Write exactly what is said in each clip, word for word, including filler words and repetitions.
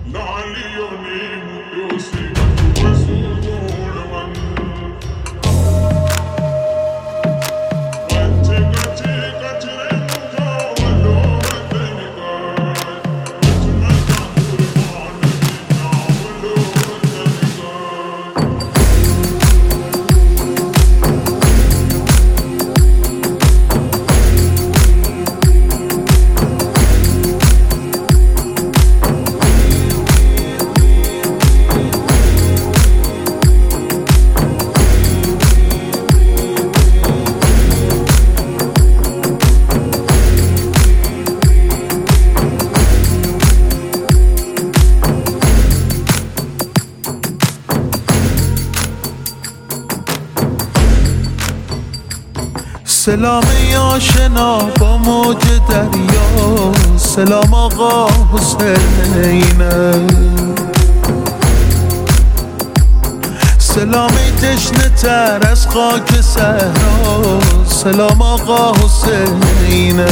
سلام آشنا با موج دریا، سلام آقا حسینه، سلام تشنه تر از خاک صحرا، سلام آقا حسینه،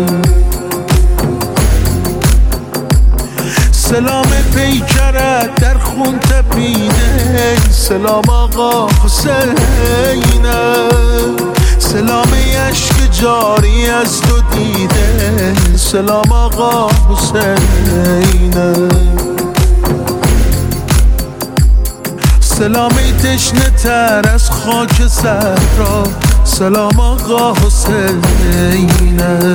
سلام پیکرت در خون تپیده، سلام آقا حسینه، سلام اشک جاری از تو دیده، سلام آقا حسینه، سلامی تشنه تر از خاک صحرا، سلام آقا حسینه.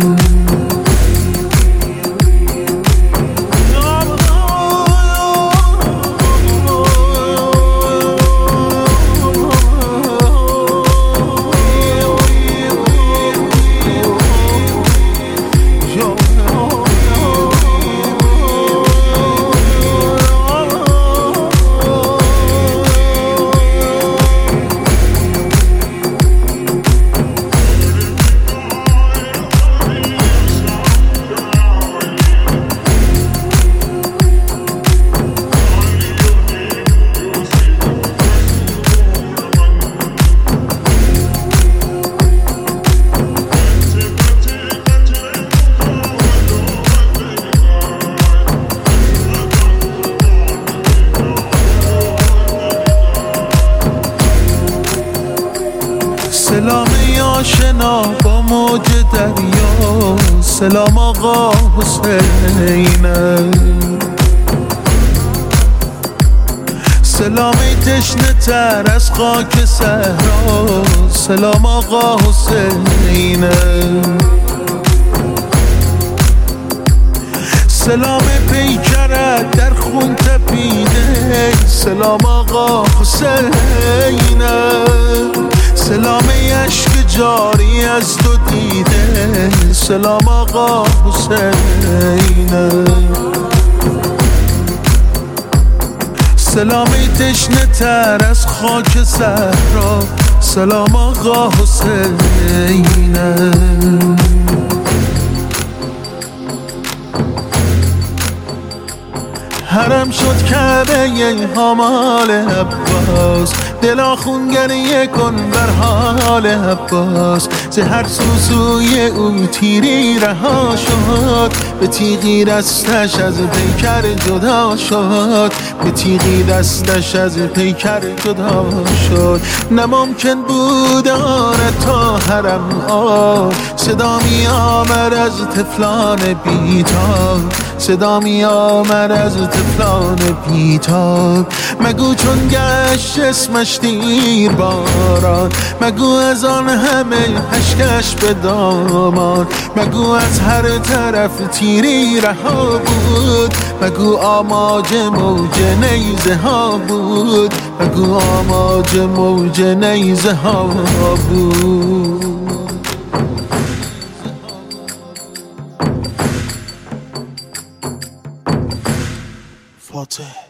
سلام آشنا با موج دریا، سلام آقا حسینه، سلامی تشنه تر از خاک صحرا، سلام آقا حسینه، سلام پیکرت در خون تپیده، سلام آقا حسینه، سلام اشک جاری از تو دیده، سلام آقا حسینه، سلامی تشنه تر از خاک صحرا، سلام آقا حسینه. حرم شد کعبه همال عباس، دلا خون گریه کن بر حال عباس، ز هر سوسوی او تیری رها شد، به تیغی دستش از پیکر جدا شد، به تیغی دستش از پیکر جدا شد. نممکن بود آرد تا حرم آر، صدا می آمد از طفلان بیتاب، صدا می آمد از طفلان بیتاب. مگو چون گشت اسمش دیر باران، مگو از آن همه اشکش به دامان، مگو از هر طرف تیری رها بود، مگو آماج موج نیزه ها بود، مگو آماج موج نیزه ها بود. فاتح